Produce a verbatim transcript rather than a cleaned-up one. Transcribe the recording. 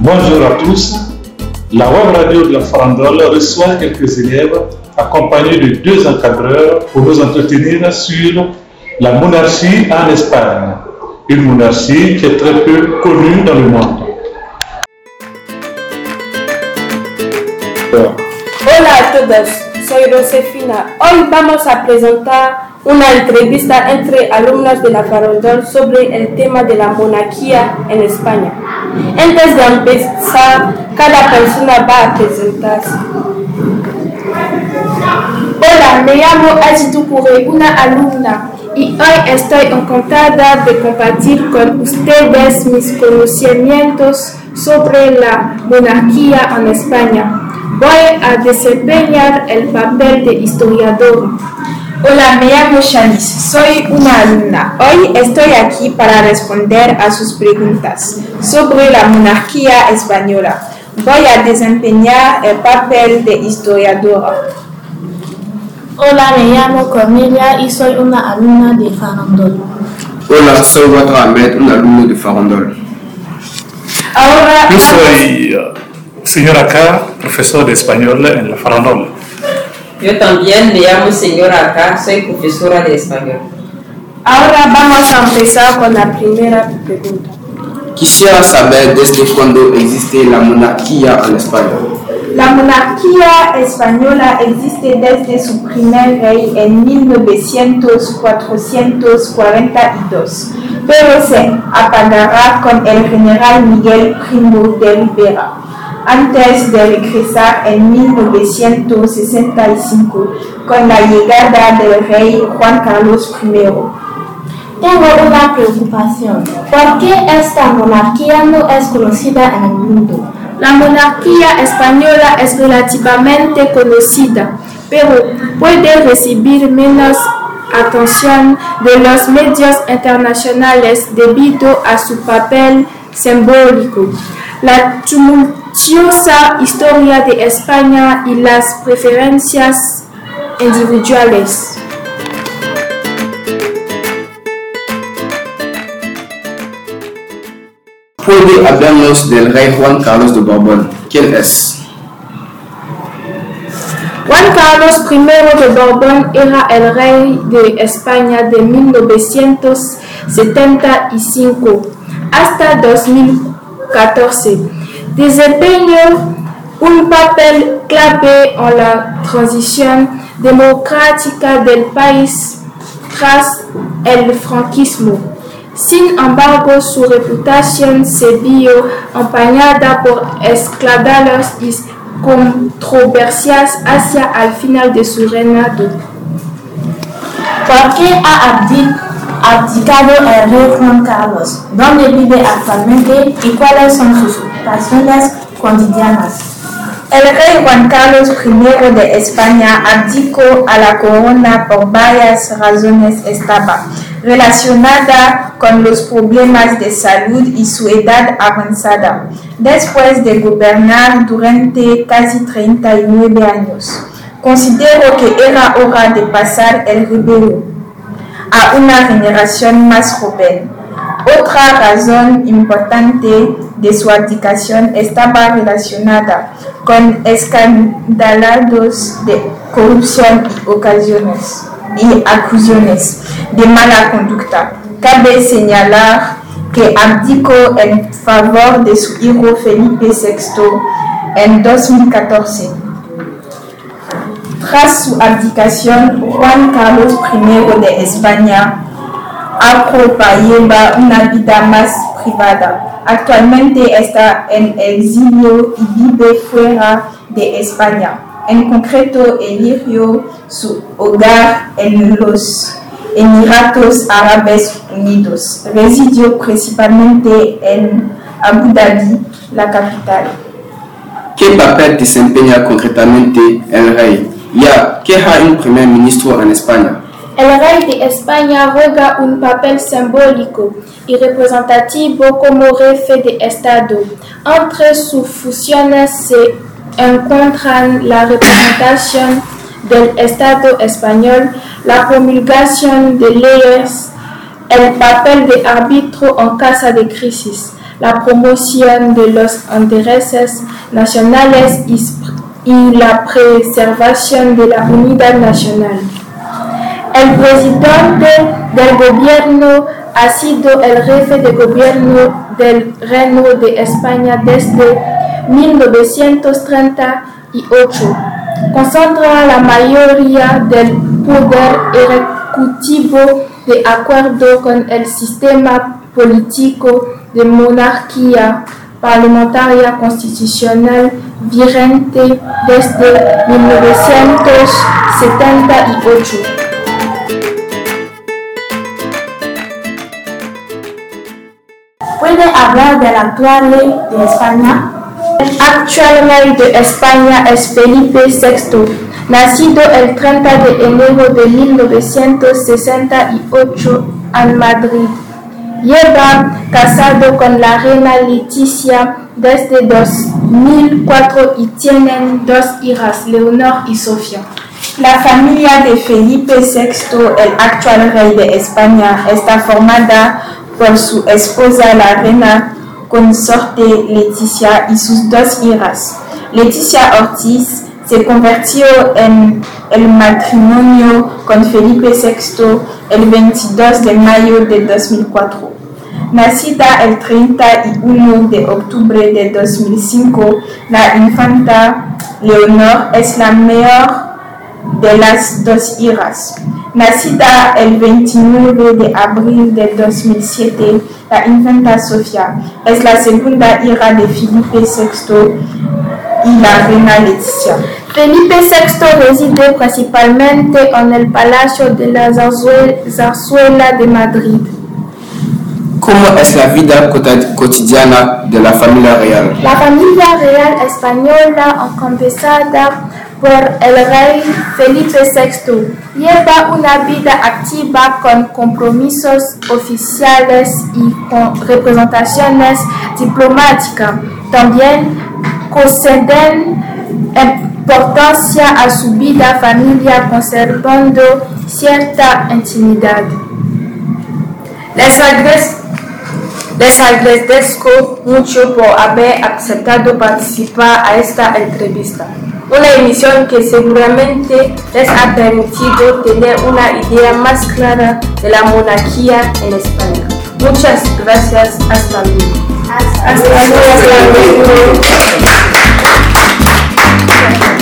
Bonjour à tous. La web radio de la Farandole reçoit quelques élèves accompagnés de deux encadreurs pour nous entretenir sur la monarchie en Espagne, une monarchie qui est très peu connue dans le monde. Hola a todos, soy Josefina. Hoy vamos a presentar una entrevista entre alumnos de la Farandole sobre el tema de la monarquía en España. Antes de empezar, cada persona va a presentarse. Hola, me llamo Azidu Kouré, una alumna, y hoy estoy encantada de compartir con ustedes mis conocimientos sobre la monarquía en España. Voy a desempeñar el papel de historiador. Hola, me llamo Shanice, soy una alumna. Hoy estoy aquí para responder a sus preguntas sobre la monarquía española. Voy a desempeñar el papel de historiadora. Hola, me llamo Cornelia y soy una alumna de Farandole. Hola, soy Watra Ahmed, un alumno de Farandole. Ahora, Yo soy uh, señora K, profesor de español en la Farandole. Yo también me llamo señora K, soy profesora de español. Ahora vamos a empezar con la primera pregunta. Quisiera saber desde cuándo existe la monarquía en España. La monarquía española existe desde su primer rey en mil novecientos cuarenta y dos, pero se apagará con el general Miguel Primo de Rivera, antes de regresar en mil novecientos sesenta y cinco con la llegada del rey Juan Carlos primero. Tengo una preocupación. ¿Por qué esta monarquía no es conocida en el mundo? La monarquía española es relativamente conocida, pero puede recibir menos atención de los medios internacionales debido a su papel simbólico. La tumultuosa historia de España y las preferencias individuales. ¿Puede hablarnos del rey Juan Carlos de Borbón? ¿Quién es? Juan Carlos primero de Borbón era el rey de España de mil novecientos setenta y cinco hasta dos mil catorce. Desempeñó un papel clave en la transición democrática del país tras el franquismo. Sin embargo, su reputación se vio empañada por escándalos y controversias hacia el final de su reinado. ¿Por qué ha abdicado el rey Juan Carlos? ¿Dónde vive actualmente y cuáles son sus ocupaciones cotidianas? El rey Juan Carlos primero de España abdicó a la corona por varias razones. Estaba relacionada con los problemas de salud y su edad avanzada, después de gobernar durante casi treinta y nueve años. Considero que era hora de pasar el relevo a una generación más joven. Otra razón importante de su abdicación estaba relacionada con escándalos de corrupción y ocasiones y acusaciones de mala conducta. Cabe señalar que abdicó en favor de su hijo Felipe sexto en dos mil catorce. Tras su abdicación, Juan Carlos primero de España lleva una vida más privada. Actualmente está en exilio y vive fuera de España. En concreto, eligió su hogar en los Emiratos Árabes Unidos. Residió principalmente en Abu Dhabi, la capital. ¿Qué papel desempeña concretamente el rey? Ya que hay un primer ministro en España. El rey de España juega un papel simbólico y representativo como jefe de Estado. Entre sus funciones se encuentran la representación del Estado español, la promulgación de leyes, el papel de árbitro en caso de crisis, la promoción de los intereses nacionales y, y la preservación de la unidad nacional. El presidente del gobierno ha sido el jefe de gobierno del Reino de España desde mil novecientos treinta y ocho. Concentra la mayoría del poder ejecutivo de acuerdo con el sistema político de monarquía parlamentaria constitucional vigente desde mil novecientos setenta y ocho. ¿Puede hablar del actual rey de España? El actual rey de España es Felipe sexto, nacido el treinta de enero de mil novecientos sesenta y ocho en Madrid. Lleva casado con la reina Leticia desde dos mil cuatro y tienen dos hijas, Leonor y Sofía. La familia de Felipe sexto, el actual rey de España, está formada por su esposa, la reina consorte Leticia, y sus dos hijas. Leticia Ortiz se convirtió en el matrimonio con Felipe sexto el veintidós de mayo de dos mil cuatro. Nacida el treinta y uno de octubre de dos mil cinco, la infanta Leonor es la mayor de las dos hijas. Nacida el veintinueve de abril de dos mil siete, la infanta Sofía es la segunda hija de Felipe sexto y la reina Leticia. Felipe sexto reside principalmente en el Palacio de la Zarzuela de Madrid. ¿Cómo es la vida cotidiana de la familia real? La familia real española, encabezada por el rey Felipe sexto, lleva una vida activa con compromisos oficiales y con representaciones diplomáticas. También conceden importancia a su vida familiar, conservando cierta intimidad. Les agradezco, les agradezco mucho por haber aceptado participar a esta entrevista. Una emisión que seguramente les ha permitido tener una idea más clara de la monarquía en España. Muchas gracias. Hasta luego. Hasta luego. Hasta luego.